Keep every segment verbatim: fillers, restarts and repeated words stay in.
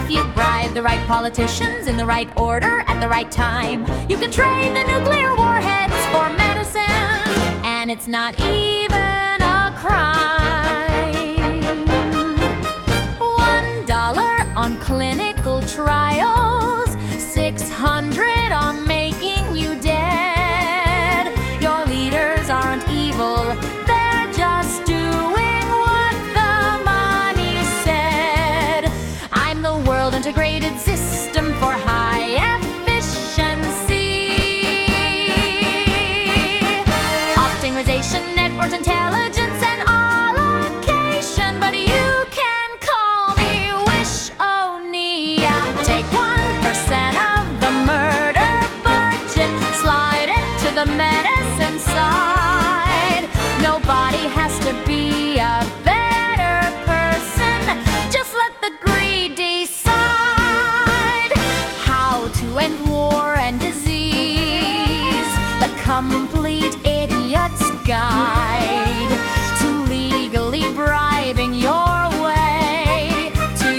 If you bribe the right politicians in the right order at the right time, you can trade the nuclear warheads for medicine, and it's not even a crime. One dollar on clinical trials, six hundred on making you dead. Your leaders aren't evil, they're just doing what the money said. I'm the world integrated system for high efficiency. Optimization, networks, intelligence, and allocation. But you can call me Wish-O-Nia. Take one percent of the murder budget, slide it to the medicine side. Nobody has to be a better person. Just let the greed decide how to end war and disease. The complete idiot's guide to legally bribing your way to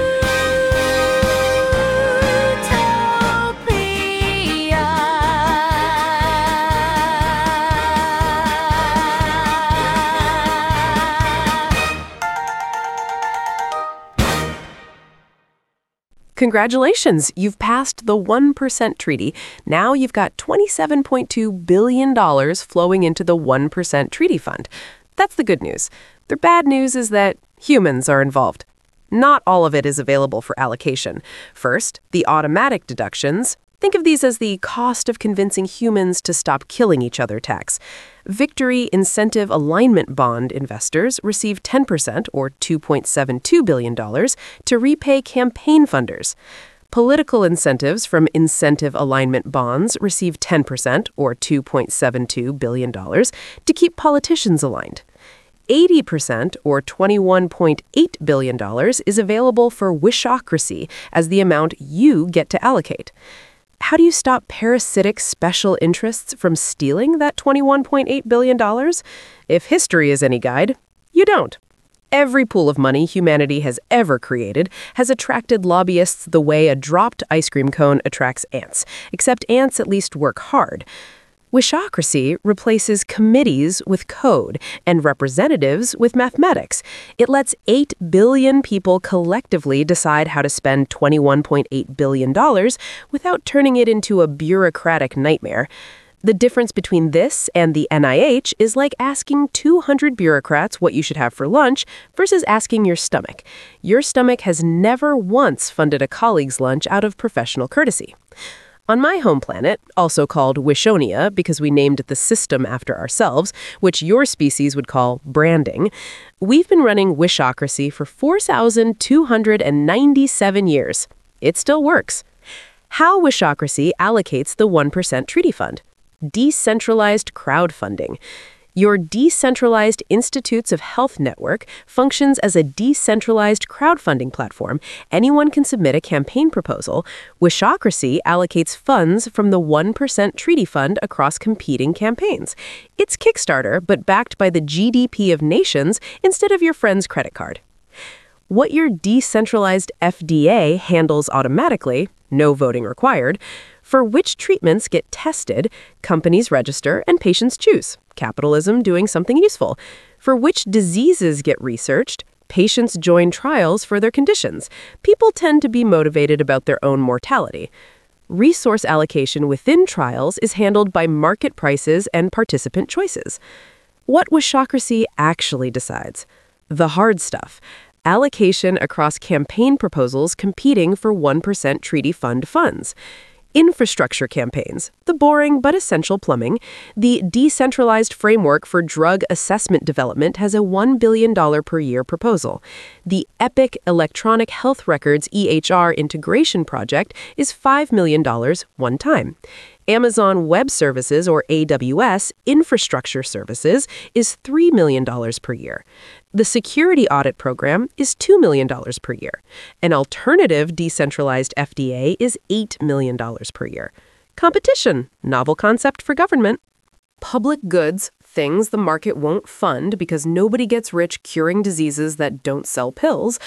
Congratulations, you've passed the one percent treaty. Now you've got twenty-seven point two billion dollars flowing into the one percent treaty fund. That's the good news. The bad news is that humans are involved. Not all of it is available for allocation. First, the automatic deductions. Think of these as the cost of convincing humans to stop killing each other tax. Victory Incentive Alignment Bond investors receive ten percent, or two point seven two billion dollars, to repay campaign funders. Political incentives from incentive alignment bonds receive ten percent, or two point seven two billion dollars, to keep politicians aligned. eighty percent, or twenty-one point eight billion dollars, is available for Wishocracy as the amount you get to allocate. How do you stop parasitic special interests from stealing that twenty-one point eight billion dollars? If history is any guide, you don't. Every pool of money humanity has ever created has attracted lobbyists the way a dropped ice cream cone attracts ants, except ants at least work hard. Wishocracy replaces committees with code and representatives with mathematics. It lets eight billion people collectively decide how to spend twenty-one point eight billion dollars without turning it into a bureaucratic nightmare. The difference between this and the N I H is like asking two hundred bureaucrats what you should have for lunch versus asking your stomach. Your stomach has never once funded a colleague's lunch out of professional courtesy. On my home planet, also called Wish-O-Nia because we named the system after ourselves, which your species would call branding, we've been running Wishocracy for four thousand two hundred ninety-seven years. It still works. How Wishocracy allocates the one percent treaty fund. Decentralized crowdfunding. Your Decentralized Institutes of Health network functions as a decentralized crowdfunding platform. Anyone can submit a campaign proposal. Wishocracy allocates funds from the one percent treaty fund across competing campaigns. It's Kickstarter, but backed by the G D P of nations instead of your friend's credit card. What your decentralized F D A handles automatically, no voting required, for which treatments get tested, companies register and patients choose. Capitalism doing something useful. For which diseases get researched, patients join trials for their conditions. People tend to be motivated about their own mortality. Resource allocation within trials is handled by market prices and participant choices. What Wishocracy actually decides? The hard stuff. Allocation across campaign proposals competing for one percent treaty fund funds. Infrastructure campaigns, the boring but essential plumbing. The Decentralized Framework for Drug Assessment Development has a one billion dollars per year proposal. The Epic Electronic Health Records E H R Integration Project is five million dollars one time. Amazon Web Services, or A W S, Infrastructure Services, is three million dollars per year. The Security Audit Program is two million dollars per year. An alternative decentralized F D A is eight million dollars per year. Competition, novel concept for government. Public goods, things the market won't fund because nobody gets rich curing diseases that don't sell pills.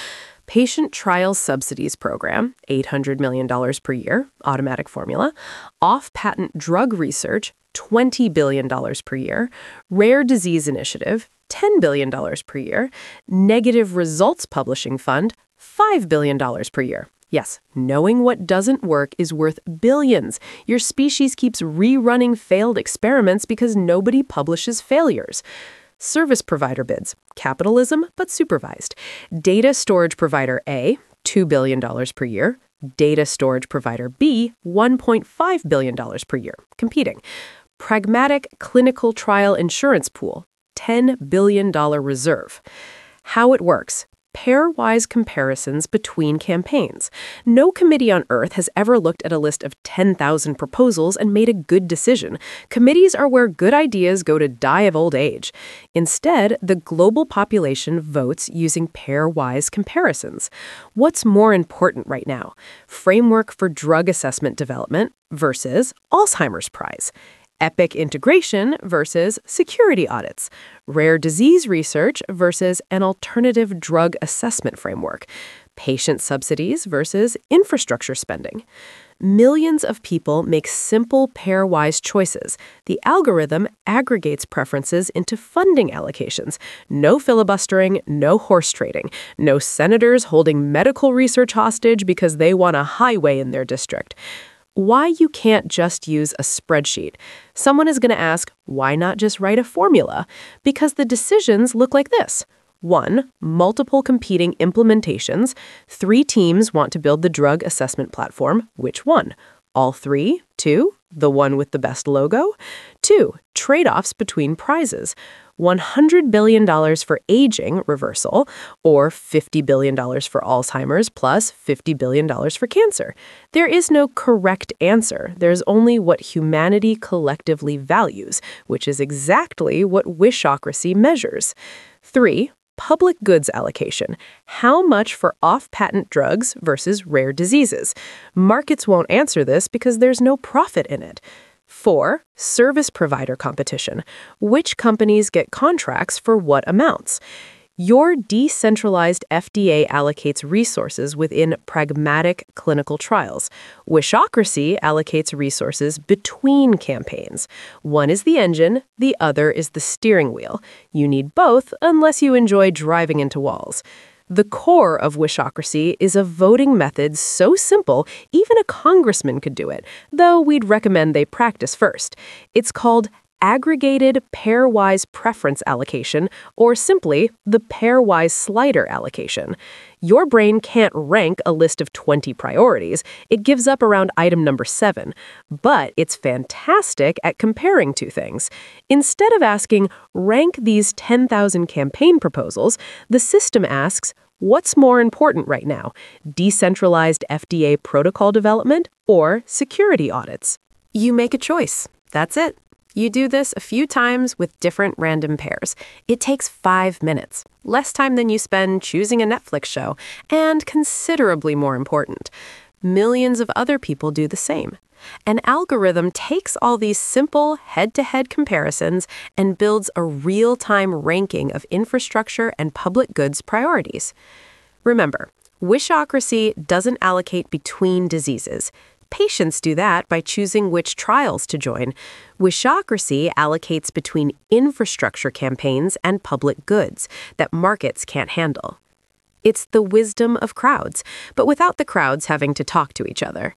Patient Trial Subsidies Program, eight hundred million dollars per year, automatic formula. Off-patent drug research, twenty billion dollars per year. Rare Disease Initiative, ten billion dollars per year. Negative Results Publishing Fund, five billion dollars per year. Yes, knowing what doesn't work is worth billions. Your species keeps rerunning failed experiments because nobody publishes failures. Service provider bids, capitalism but supervised. Data storage provider A, two billion dollars per year. Data storage provider B, one point five billion dollars per year, competing. Pragmatic clinical trial insurance pool, ten billion dollars reserve. How it works. Pairwise comparisons between campaigns. No committee on Earth has ever looked at a list of ten thousand proposals and made a good decision. Committees are where good ideas go to die of old age. Instead, the global population votes using pairwise comparisons. What's more important right now? Framework for drug assessment development versus Alzheimer's prize. Epic integration versus security audits, rare disease research versus an alternative drug assessment framework, patient subsidies versus infrastructure spending. Millions of people make simple pairwise choices. The algorithm aggregates preferences into funding allocations. No filibustering, no horse trading, no senators holding medical research hostage because they want a highway in their district. Why you can't just use a spreadsheet. Someone is going to ask, why not just write a formula? Because the decisions look like this. One, multiple competing implementations. Three teams want to build the drug assessment platform. Which one? All three? Two? The one with the best logo? Two, trade-offs between prizes. one hundred billion dollars for aging reversal, or fifty billion dollars for Alzheimer's plus fifty billion dollars for cancer. There is no correct answer. There's only what humanity collectively values, which is exactly what Wishocracy measures. Three, public goods allocation. How much for off-patent drugs versus rare diseases? Markets won't answer this because there's no profit in it. Four, service provider competition. Which companies get contracts for what amounts? Your decentralized F D A allocates resources within pragmatic clinical trials. Wishocracy allocates resources between campaigns. One is the engine, the other is the steering wheel. You need both unless you enjoy driving into walls. The core of Wishocracy is a voting method so simple, even a congressman could do it, though we'd recommend they practice first. It's called aggregated pairwise preference allocation, or simply the pairwise slider allocation. Your brain can't rank a list of twenty priorities. It gives up around item number seven. But it's fantastic at comparing two things. Instead of asking, rank these ten thousand campaign proposals, the system asks, what's more important right now? Decentralized F D A protocol development or security audits? You make a choice. That's it. You do this a few times with different random pairs. It takes five minutes, less time than you spend choosing a Netflix show, and considerably more important. Millions of other people do the same. An algorithm takes all these simple head-to-head comparisons and builds a real-time ranking of infrastructure and public goods priorities. Remember, Wishocracy doesn't allocate between diseases. Patients do that by choosing which trials to join. Wishocracy allocates between infrastructure campaigns and public goods that markets can't handle. It's the wisdom of crowds, but without the crowds having to talk to each other.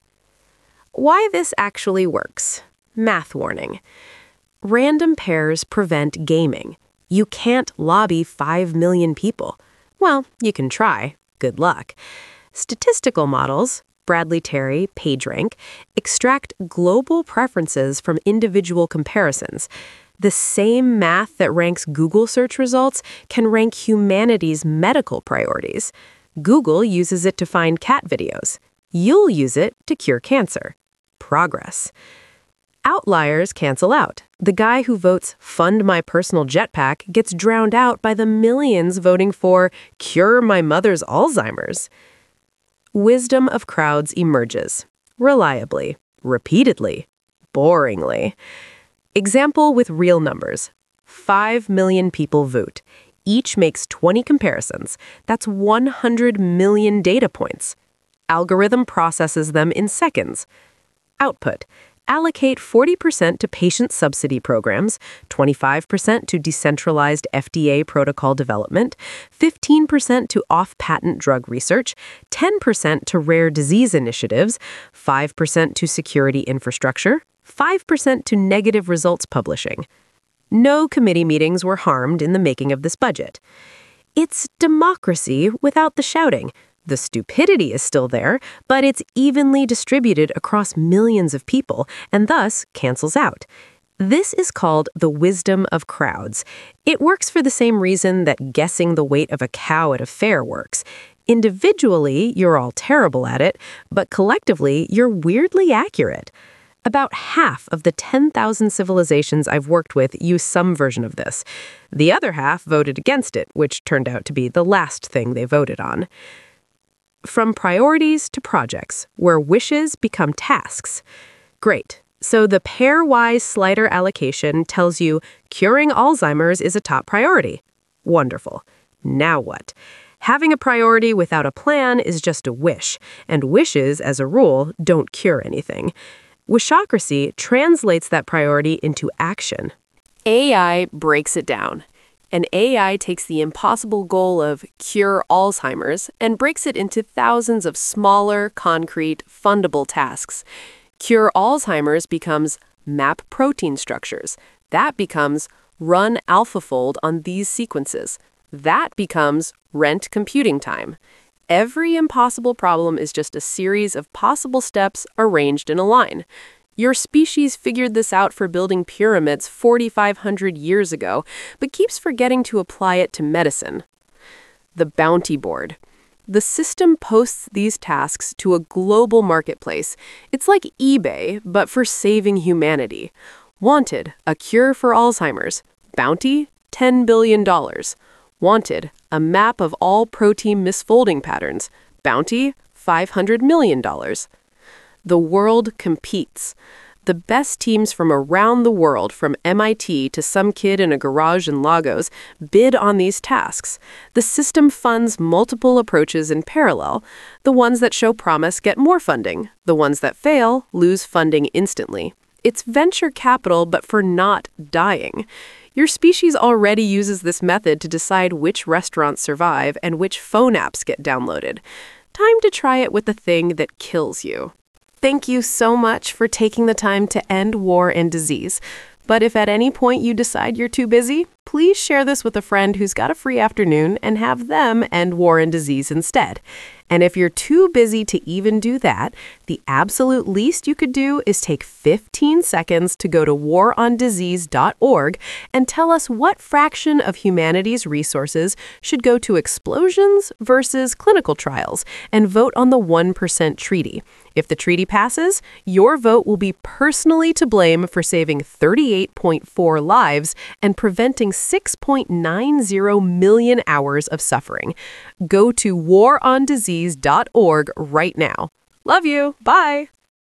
Why this actually works. Math warning. Random pairs prevent gaming. You can't lobby five million people. Well, you can try. Good luck. Statistical models, Bradley Terry, PageRank, extract global preferences from individual comparisons. The same math that ranks Google search results can rank humanity's medical priorities. Google uses it to find cat videos. You'll use it to cure cancer. Progress. Outliers cancel out. The guy who votes fund my personal jetpack gets drowned out by the millions voting for cure my mother's Alzheimer's. Wisdom of crowds emerges. Reliably, repeatedly, boringly. Example with real numbers. Five million people vote. Each makes twenty comparisons. That's one hundred million data points. Algorithm processes them in seconds. Output: allocate forty percent to patient subsidy programs, twenty-five percent to decentralized F D A protocol development, fifteen percent to off-patent drug research, ten percent to rare disease initiatives, five percent to security infrastructure, five percent to negative results publishing. No committee meetings were harmed in the making of this budget. It's democracy without the shouting. The stupidity is still there, but it's evenly distributed across millions of people and thus cancels out. This is called the wisdom of crowds. It works for the same reason that guessing the weight of a cow at a fair works. Individually, you're all terrible at it, but collectively, you're weirdly accurate. About half of the ten thousand civilizations I've worked with use some version of this. The other half voted against it, which turned out to be the last thing they voted on. From priorities to projects, where wishes become tasks. Great. So the pairwise slider allocation tells you curing Alzheimer's is a top priority. Wonderful. Now what? Having a priority without a plan is just a wish, and wishes, as a rule, don't cure anything. Wishocracy translates that priority into action. A I breaks it down. And A I takes the impossible goal of cure Alzheimer's and breaks it into thousands of smaller, concrete, fundable tasks. Cure Alzheimer's becomes map protein structures. That becomes run AlphaFold on these sequences. That becomes rent computing time. Every impossible problem is just a series of possible steps arranged in a line. Your species figured this out for building pyramids forty-five hundred years ago, but keeps forgetting to apply it to medicine. The bounty board. The system posts these tasks to a global marketplace. It's like eBay, but for saving humanity. Wanted, a cure for Alzheimer's. Bounty, ten billion dollars. Wanted, a map of all protein misfolding patterns. Bounty, five hundred million dollars. The world competes. The best teams from around the world, from M I T to some kid in a garage in Lagos, bid on these tasks. The system funds multiple approaches in parallel. The ones that show promise get more funding. The ones that fail lose funding instantly. It's venture capital, but for not dying. Your species already uses this method to decide which restaurants survive and which phone apps get downloaded. Time to try it with the thing that kills you. Thank you so much for taking the time to end war and disease. But if at any point you decide you're too busy, please share this with a friend who's got a free afternoon and have them end war and disease instead. And if you're too busy to even do that, the absolute least you could do is take fifteen seconds to go to war on disease dot org and tell us what fraction of humanity's resources should go to explosions versus clinical trials, and vote on the one percent treaty. If the treaty passes, your vote will be personally to blame for saving thirty-eight point four lives and preventing six point nine zero million hours of suffering. Go to war on disease dot org right now. Love you. Bye.